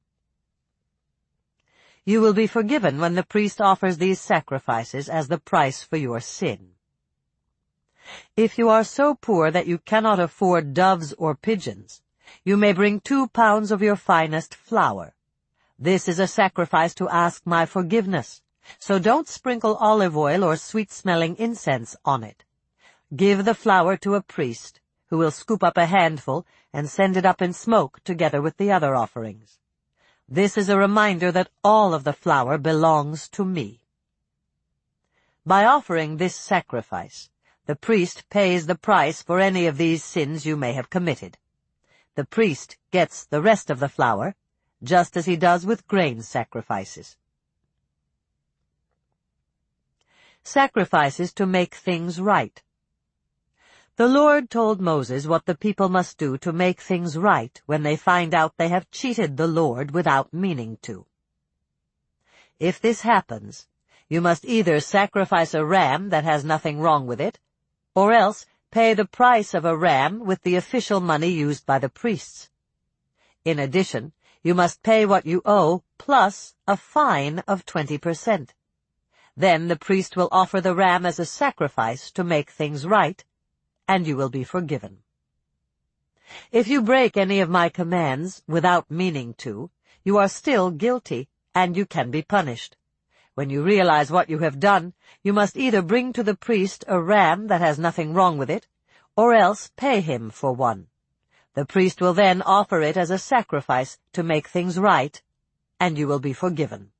You will be forgiven when the priest offers these sacrifices as the price for your sin. If you are so poor that you cannot afford doves or pigeons, you may bring 2 pounds of your finest flour. This is a sacrifice to ask my forgiveness, so don't sprinkle olive oil or sweet-smelling incense on it. Give the flour to a priest, who will scoop up a handful and send it up in smoke together with the other offerings. This is a reminder that all of the flour belongs to me. By offering this sacrifice, the priest pays the price for any of these sins you may have committed. The priest gets the rest of the flour, just as he does with grain sacrifices. Sacrifices to make things right. The Lord told Moses what the people must do to make things right when they find out they have cheated the Lord without meaning to. If this happens, you must either sacrifice a ram that has nothing wrong with it, or else pay the price of a ram with the official money used by the priests. In addition, you must pay what you owe plus a fine of 20%. Then the priest will offer the ram as a sacrifice to make things right, and you will be forgiven. If you break any of my commands without meaning to, you are still guilty, and you can be punished. When you realize what you have done, you must either bring to the priest a ram that has nothing wrong with it, or else pay him for one. The priest will then offer it as a sacrifice to make things right, and you will be forgiven.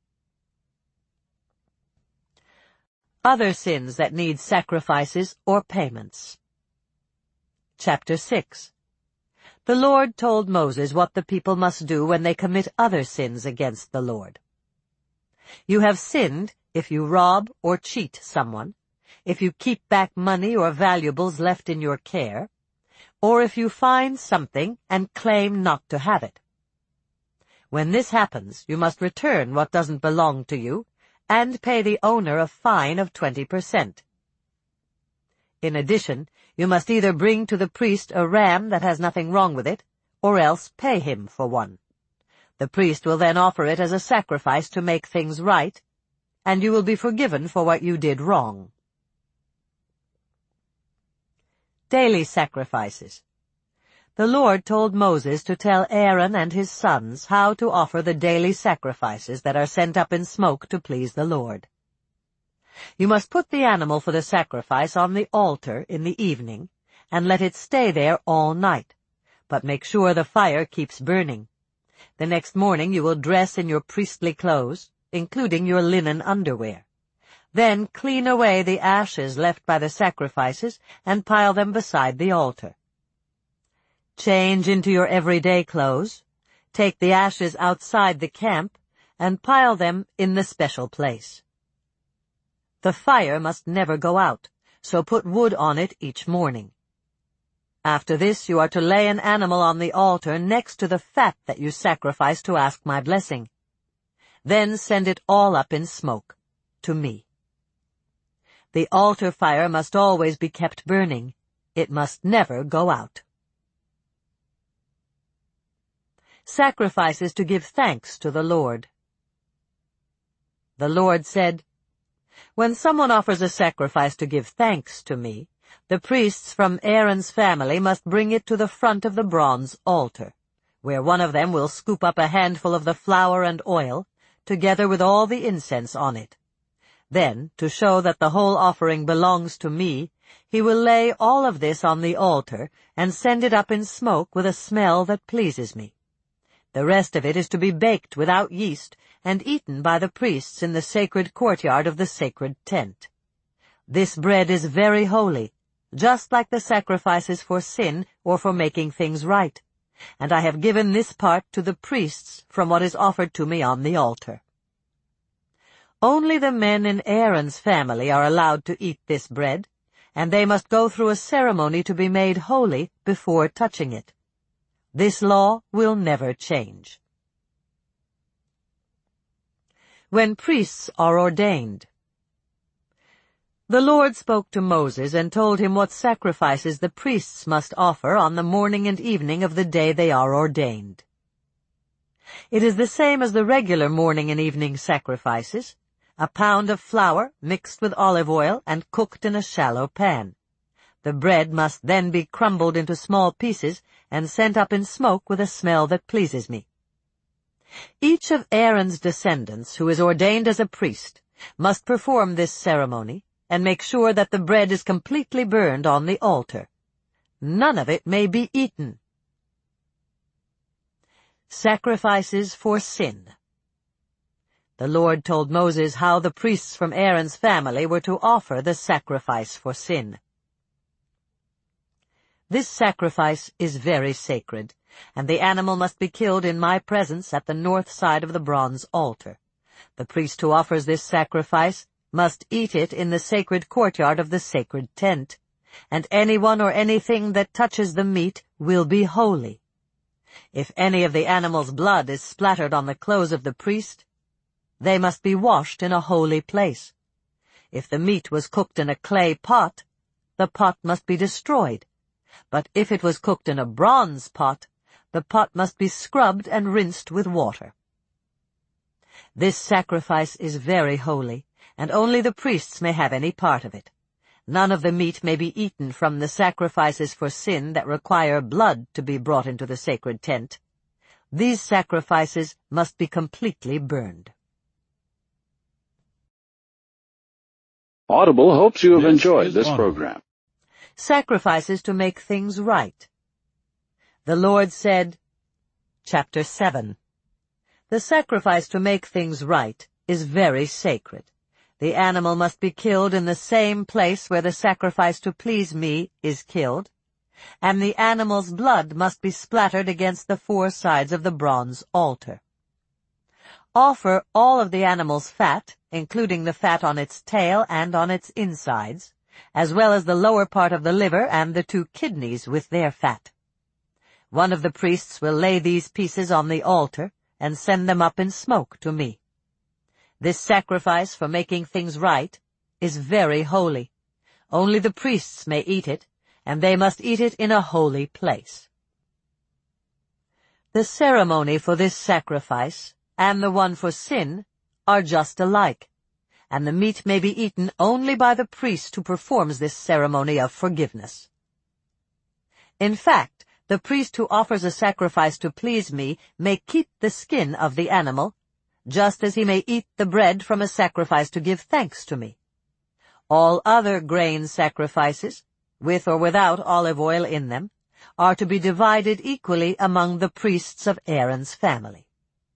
Other sins that need sacrifices or payments. Chapter 6. The Lord told Moses what the people must do when they commit other sins against the Lord. You have sinned if you rob or cheat someone, if you keep back money or valuables left in your care, or if you find something and claim not to have it. When this happens, you must return what doesn't belong to you and pay the owner a fine of 20%. In addition, you must either bring to the priest a ram that has nothing wrong with it, or else pay him for one. The priest will then offer it as a sacrifice to make things right, and you will be forgiven for what you did wrong. Daily sacrifices. The Lord told Moses to tell Aaron and his sons how to offer the daily sacrifices that are sent up in smoke to please the Lord. You must put the animal for the sacrifice on the altar in the evening, and let it stay there all night, but make sure the fire keeps burning. The next morning you will dress in your priestly clothes, including your linen underwear. Then clean away the ashes left by the sacrifices and pile them beside the altar. Change into your everyday clothes, take the ashes outside the camp, and pile them in the special place. The fire must never go out, so put wood on it each morning. After this you are to lay an animal on the altar next to the fat that you sacrifice to ask my blessing. Then send it all up in smoke, to me. The altar fire must always be kept burning. It must never go out. Sacrifices to give thanks to the Lord. The Lord said, "When someone offers a sacrifice to give thanks to me, the priests from Aaron's family must bring it to the front of the bronze altar, where one of them will scoop up a handful of the flour and oil, together with all the incense on it. Then, to show that the whole offering belongs to me, he will lay all of this on the altar and send it up in smoke with a smell that pleases me. The rest of it is to be baked without yeast and eaten by the priests in the sacred courtyard of the sacred tent. This bread is very holy, just like the sacrifices for sin or for making things right, and I have given this part to the priests from what is offered to me on the altar. Only the men in Aaron's family are allowed to eat this bread, and they must go through a ceremony to be made holy before touching it. This law will never change." When priests are ordained. The Lord spoke to Moses and told him what sacrifices the priests must offer on the morning and evening of the day they are ordained. It is the same as the regular morning and evening sacrifices: a pound of flour mixed with olive oil and cooked in a shallow pan. The bread must then be crumbled into small pieces and sent up in smoke with a smell that pleases me. Each of Aaron's descendants who is ordained as a priest must perform this ceremony and make sure that the bread is completely burned on the altar. None of it may be eaten. Sacrifices for sin. The Lord told Moses how the priests from Aaron's family were to offer the sacrifice for sin. This sacrifice is very sacred, and the animal must be killed in my presence at the north side of the bronze altar. The priest who offers this sacrifice must eat it in the sacred courtyard of the sacred tent, and anyone or anything that touches the meat will be holy. If any of the animal's blood is splattered on the clothes of the priest, they must be washed in a holy place. If the meat was cooked in a clay pot, the pot must be destroyed. But if it was cooked in a bronze pot, the pot must be scrubbed and rinsed with water. This sacrifice is very holy, and only the priests may have any part of it. None of the meat may be eaten from the sacrifices for sin that require blood to be brought into the sacred tent. These sacrifices must be completely burned. Audible hopes you have enjoyed this program. Sacrifices to make things right. The Lord said, Chapter 7. The sacrifice to make things right is very sacred. The animal must be killed in the same place where the sacrifice to please me is killed, and the animal's blood must be splattered against the four sides of the bronze altar. Offer all of the animal's fat, including the fat on its tail and on its insides, as well as the lower part of the liver and the 2 kidneys with their fat. One of the priests will lay these pieces on the altar and send them up in smoke to me. This sacrifice for making things right is very holy. Only the priests may eat it, and they must eat it in a holy place. The ceremony for this sacrifice and the one for sin are just alike, and the meat may be eaten only by the priest who performs this ceremony of forgiveness. In fact, the priest who offers a sacrifice to please me may keep the skin of the animal, just as he may eat the bread from a sacrifice to give thanks to me. All other grain sacrifices, with or without olive oil in them, are to be divided equally among the priests of Aaron's family.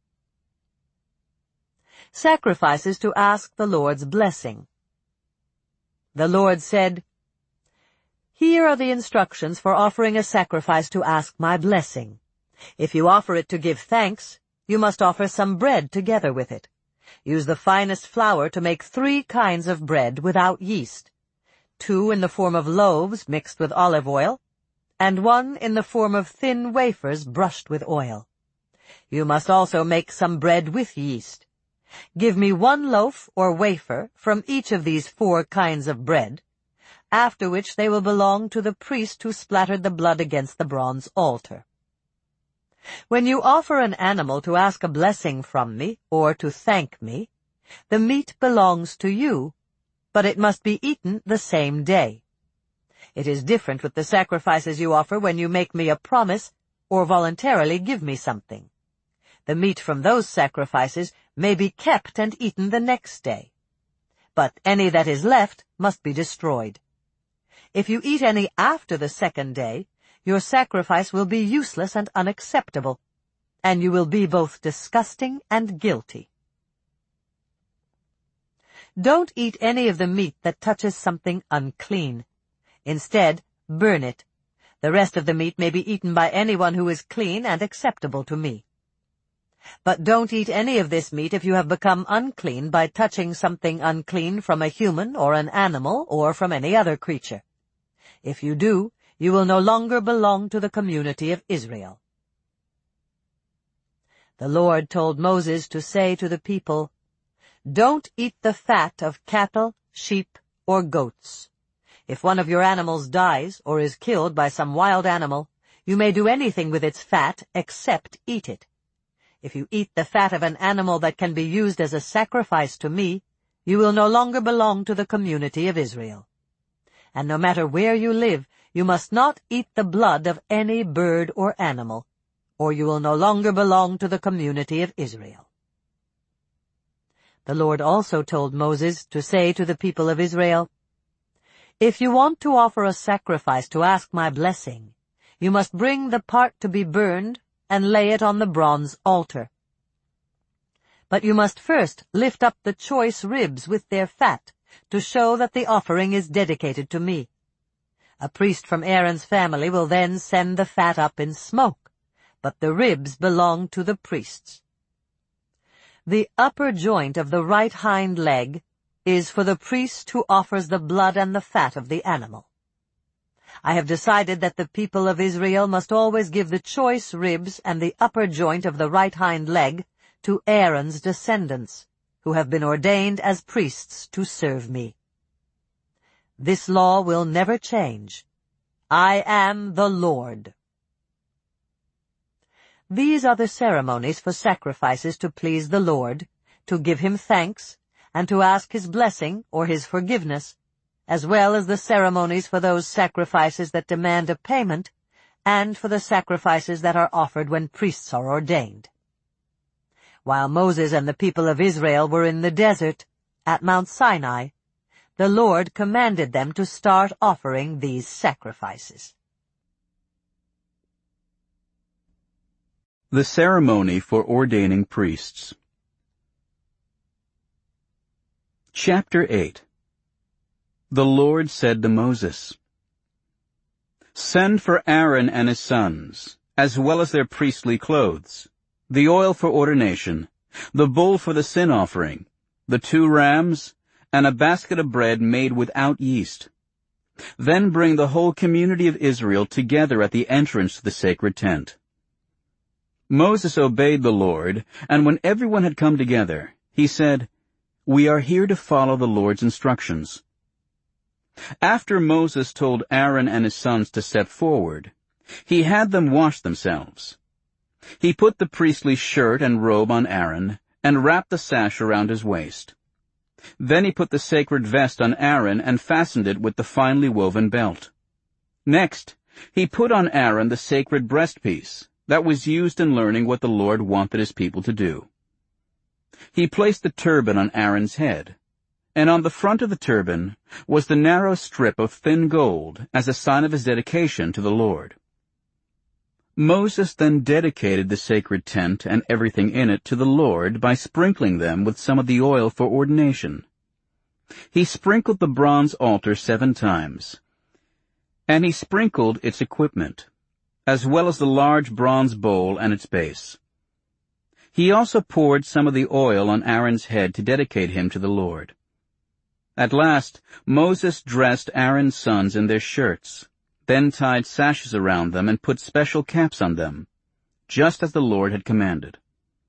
Sacrifices to ask the Lord's blessing. The Lord said, "Here are the instructions for offering a sacrifice to ask my blessing. If you offer it to give thanks, you must offer some bread together with it. Use the finest flour to make 3 kinds of bread without yeast, 2 in the form of loaves mixed with olive oil, and 1 in the form of thin wafers brushed with oil. You must also make some bread with yeast. Give me 1 loaf or wafer from each of these 4 kinds of bread, after which they will belong to the priest who splattered the blood against the bronze altar. When you offer an animal to ask a blessing from me or to thank me, the meat belongs to you, but it must be eaten the same day. It is different with the sacrifices you offer when you make me a promise or voluntarily give me something. The meat from those sacrifices may be kept and eaten the next day, but any that is left must be destroyed. If you eat any after the 2nd day, your sacrifice will be useless and unacceptable, and you will be both disgusting and guilty. Don't eat any of the meat that touches something unclean. Instead, burn it. The rest of the meat may be eaten by anyone who is clean and acceptable to me. But don't eat any of this meat if you have become unclean by touching something unclean from a human or an animal or from any other creature. If you do, you will no longer belong to the community of Israel. The Lord told Moses to say to the people, "Don't eat the fat of cattle, sheep, or goats. If one of your animals dies or is killed by some wild animal, you may do anything with its fat except eat it. If you eat the fat of an animal that can be used as a sacrifice to me, you will no longer belong to the community of Israel. And no matter where you live, you must not eat the blood of any bird or animal, or you will no longer belong to the community of Israel." The Lord also told Moses to say to the people of Israel, "If you want to offer a sacrifice to ask my blessing, you must bring the part to be burned and lay it on the bronze altar. But you must first lift up the choice ribs with their fat to show that the offering is dedicated to me. A priest from Aaron's family will then send the fat up in smoke, but the ribs belong to the priests. The upper joint of the right hind leg is for the priest who offers the blood and the fat of the animal. I have decided that the people of Israel must always give the choice ribs and the upper joint of the right hind leg to Aaron's descendants, who have been ordained as priests to serve me. This law will never change. I am the Lord." These are the ceremonies for sacrifices to please the Lord, to give him thanks, and to ask his blessing or his forgiveness, as well as the ceremonies for those sacrifices that demand a payment, and for the sacrifices that are offered when priests are ordained. While Moses and the people of Israel were in the desert, at Mount Sinai, the Lord commanded them to start offering these sacrifices. The ceremony for ordaining priests. Chapter 8. The Lord said to Moses, "Send for Aaron and his sons, as well as their priestly clothes, the oil for ordination, the bull for the sin offering, the 2 rams, and a basket of bread made without yeast. Then bring the whole community of Israel together at the entrance to the sacred tent." Moses obeyed the Lord, and when everyone had come together, he said, "We are here to follow the Lord's instructions." After Moses told Aaron and his sons to step forward, he had them wash themselves. He put the priestly shirt and robe on Aaron, and wrapped the sash around his waist. Then he put the sacred vest on Aaron and fastened it with the finely woven belt. Next, He put on Aaron the sacred breastpiece that was used in learning what the Lord wanted his people to do. He placed the turban on Aaron's head, and on the front of the turban was the narrow strip of thin gold as a sign of his dedication to the Lord. Moses then dedicated the sacred tent and everything in it to the Lord by sprinkling them with some of the oil for ordination. He sprinkled the bronze altar 7 times, and he sprinkled its equipment, as well as the large bronze bowl and its base. He also poured some of the oil on Aaron's head to dedicate him to the Lord. At last, Moses dressed Aaron's sons in their shirts, then tied sashes around them and put special caps on them, just as the Lord had commanded.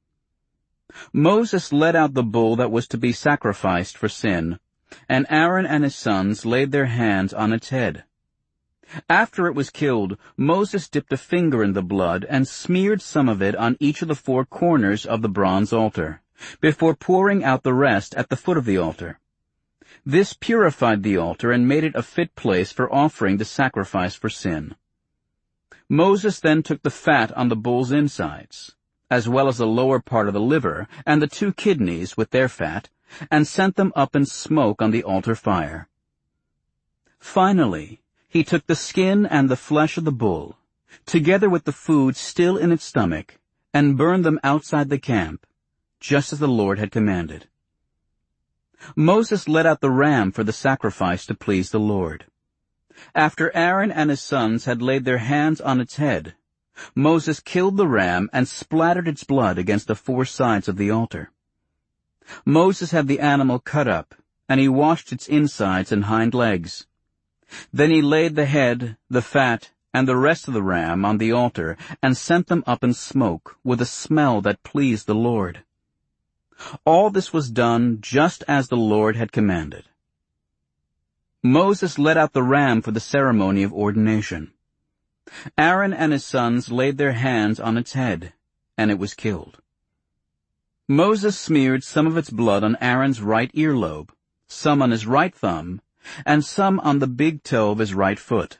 Moses led out the bull that was to be sacrificed for sin, and Aaron and his sons laid their hands on its head. After it was killed, Moses dipped a finger in the blood and smeared some of it on each of the 4 corners of the bronze altar, before pouring out the rest at the foot of the altar. This purified the altar and made it a fit place for offering the sacrifice for sin. Moses then took the fat on the bull's insides, as well as the lower part of the liver and the 2 kidneys with their fat, and sent them up in smoke on the altar fire. Finally, he took the skin and the flesh of the bull, together with the food still in its stomach, and burned them outside the camp, just as the Lord had commanded. Moses led out the ram for the sacrifice to please the Lord. After Aaron and his sons had laid their hands on its head, Moses killed the ram and splattered its blood against the 4 sides of the altar. Moses had the animal cut up, and he washed its insides and hind legs. Then he laid the head, the fat, and the rest of the ram on the altar and sent them up in smoke with a smell that pleased the Lord. All this was done just as the Lord had commanded. Moses led out the ram for the ceremony of ordination. Aaron and his sons laid their hands on its head, and it was killed. Moses smeared some of its blood on Aaron's right earlobe, some on his right thumb, and some on the big toe of his right foot.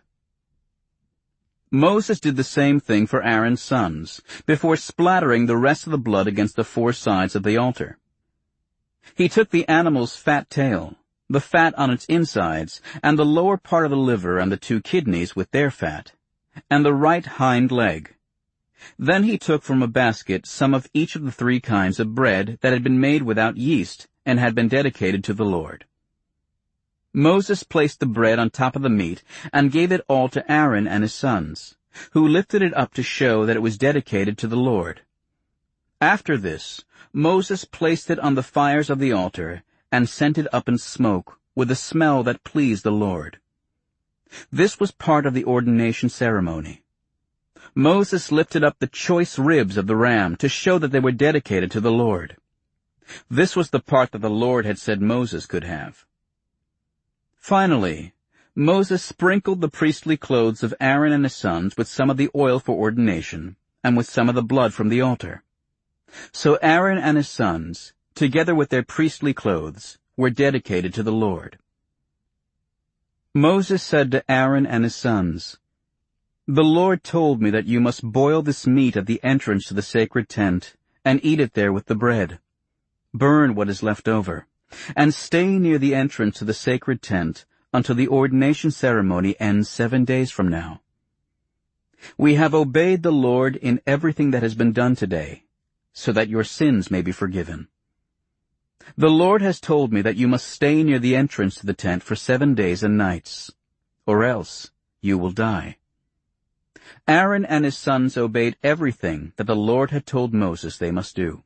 Moses did the same thing for Aaron's sons, before splattering the rest of the blood against the 4 sides of the altar. He took the animal's fat tail, the fat on its insides, and the lower part of the liver and the 2 kidneys with their fat, and the right hind leg. Then he took from a basket some of each of the 3 kinds of bread that had been made without yeast and had been dedicated to the Lord. Moses placed the bread on top of the meat and gave it all to Aaron and his sons, who lifted it up to show that it was dedicated to the Lord. After this, Moses placed it on the fires of the altar and sent it up in smoke with a smell that pleased the Lord. This was part of the ordination ceremony. Moses lifted up the choice ribs of the ram to show that they were dedicated to the Lord. This was the part that the Lord had said Moses could have. Finally, Moses sprinkled the priestly clothes of Aaron and his sons with some of the oil for ordination, and with some of the blood from the altar. So Aaron and his sons, together with their priestly clothes, were dedicated to the Lord. Moses said to Aaron and his sons, "The Lord told me that you must boil this meat at the entrance to the sacred tent, and eat it there with the bread. Burn what is left over, and stay near the entrance to the sacred tent until the ordination ceremony ends 7 days from now. We have obeyed the Lord in everything that has been done today, so that your sins may be forgiven. The Lord has told me that you must stay near the entrance to the tent for 7 days and nights, or else you will die." Aaron and his sons obeyed everything that the Lord had told Moses they must do.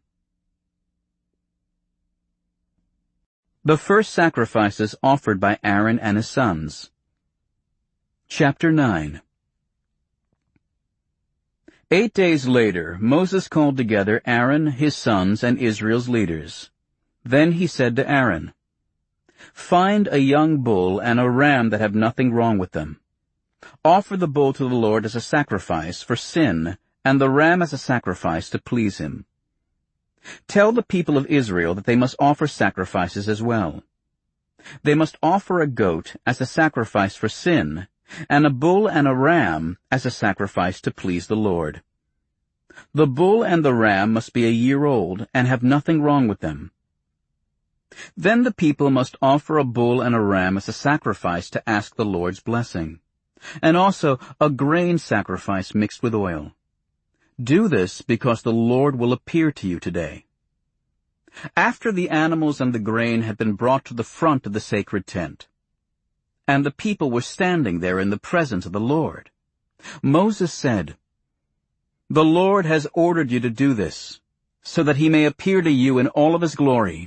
The first sacrifices offered by Aaron and his sons. Chapter 9. 8 days later, Moses called together Aaron, his sons, and Israel's leaders. Then he said to Aaron, "Find a young bull and a ram that have nothing wrong with them. Offer the bull to the Lord as a sacrifice for sin, and the ram as a sacrifice to please him. Tell the people of Israel that they must offer sacrifices as well. They must offer a goat as a sacrifice for sin, and a bull and a ram as a sacrifice to please the Lord. The bull and the ram must be a year old and have nothing wrong with them. Then the people must offer a bull and a ram as a sacrifice to ask the Lord's blessing, and also a grain sacrifice mixed with oil. Do this because the Lord will appear to you today. After the animals and the grain had been brought to the front of the sacred tent, and the people were standing there in the presence of the Lord, Moses said, "The Lord has ordered you to do this, so that he may appear to you in all of his glory.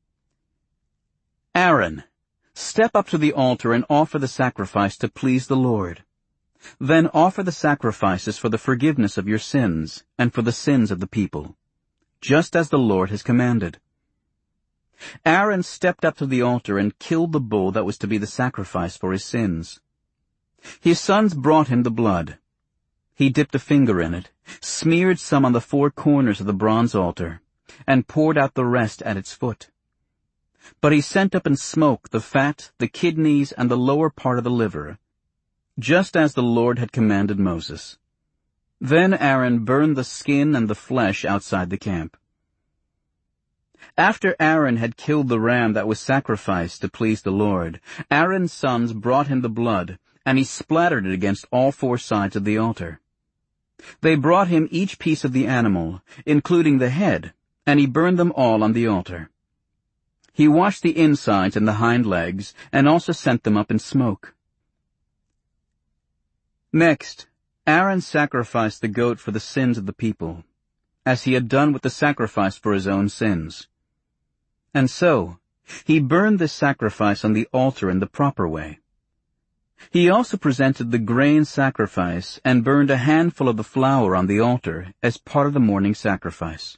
Aaron, step up to the altar and offer the sacrifice to please the Lord. Then offer the sacrifices for the forgiveness of your sins and for the sins of the people, just as the Lord has commanded." Aaron stepped up to the altar and killed the bull that was to be the sacrifice for his sins. His sons brought him the blood. He dipped a finger in it, smeared some on the 4 corners of the bronze altar, and poured out the rest at its foot. But he sent up in smoke the fat, the kidneys, and the lower part of the liver, just as the Lord had commanded Moses. Then Aaron burned the skin and the flesh outside the camp. After Aaron had killed the ram that was sacrificed to please the Lord, Aaron's sons brought him the blood, and he splattered it against all 4 sides of the altar. They brought him each piece of the animal, including the head, and he burned them all on the altar. He washed the insides and the hind legs, and also sent them up in smoke. Next, Aaron sacrificed the goat for the sins of the people, as he had done with the sacrifice for his own sins. And so, he burned this sacrifice on the altar in the proper way. He also presented the grain sacrifice and burned a handful of the flour on the altar as part of the morning sacrifice.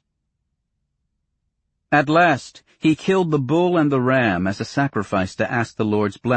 At last, he killed the bull and the ram as a sacrifice to ask the Lord's blessing.